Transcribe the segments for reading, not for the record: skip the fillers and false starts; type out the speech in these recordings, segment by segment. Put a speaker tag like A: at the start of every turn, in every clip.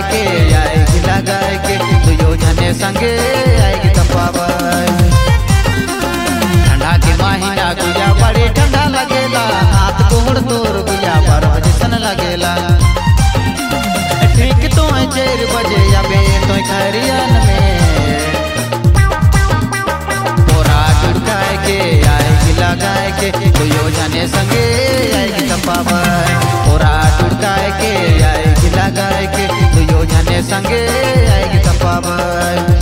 A: के आएगी लगाए के दुयो जने संगे आएगी तपावर। ठंडा के महीना गुया बड़ी ठंडा लगेला हाथ कोहड़ तोर गुया बर्फ जैसन लगेला। ठीक तो 4 बजे अबे तो खरियन में बोरा जुड़काए के आएगी लगाए के दुयो जने संगे आएगी तपावर। बोरा जुड़काए के आएगी लगाए के दुयो जने संगे आएगी तपावर।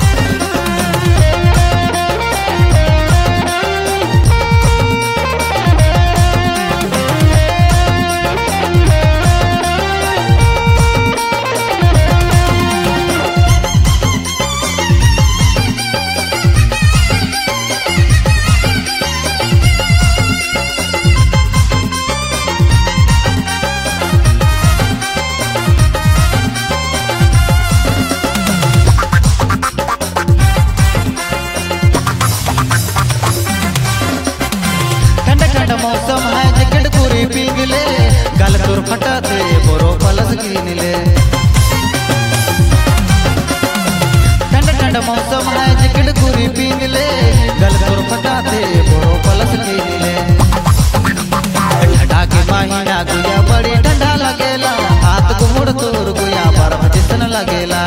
A: मौसम है जैकेट पूरी पीग ले गल तोर फटाते बोरो पलस कीन ले। ठंड ठंड मौसम है जैकेट पूरी पीग ले गल तोर फटाते बोरो पलस कीन ले। ठंडा के महीना गुया बड़ी ठंडा लगेला हाथ घुमड़ तोर गुया बर्फ जैसन लगेला।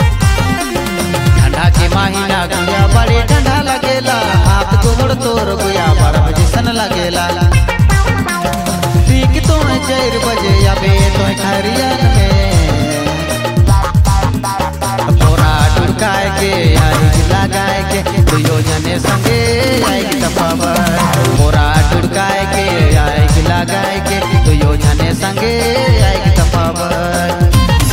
A: ठंडा के महीना गुया बड़ी ठंडा लगेला हाथ घुमड़ तोर गुया बर्फ जैसन लगेला। ठीक तो 4 बजे अबे तो खरियन में बोरा जुड़काए के आएगी लगाए के दुयो जने संगे आएगी तपावर। बोरा जुड़काए के आएगी लगाए के दुयो जने संगे आएगी तपावर।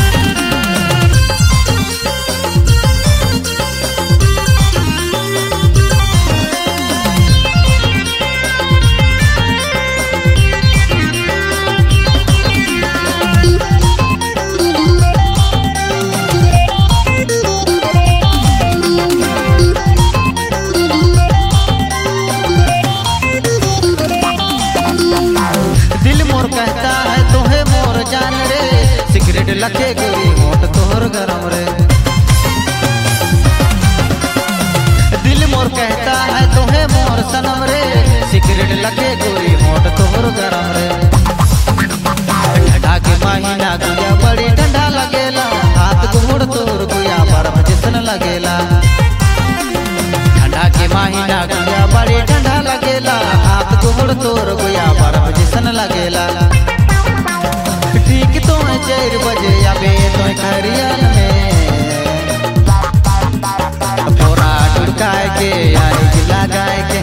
A: कहता है तोहे मोर जान रे सिगरेट लखे गोरी होठ तोहर गरम रे। दिल मोर कहता है तोहे मोर सनम रे सिगरेट लखे गोरी होठ तोहर गरम रे। ठंडा के महीना गुया बड़ी ठंडा लगेला हाथ घुमड़ तोर गुया बर्फ जैसन लगेला। ठंडा के महीना गुया बड़ी ठंडा लगेला हाथ घुमड़ तोर गुया बर्फ जैसन लगेला। ठीक तो 4 बजे अबे तो खरियन में बोरा जुड़काए के आएगी लगाए के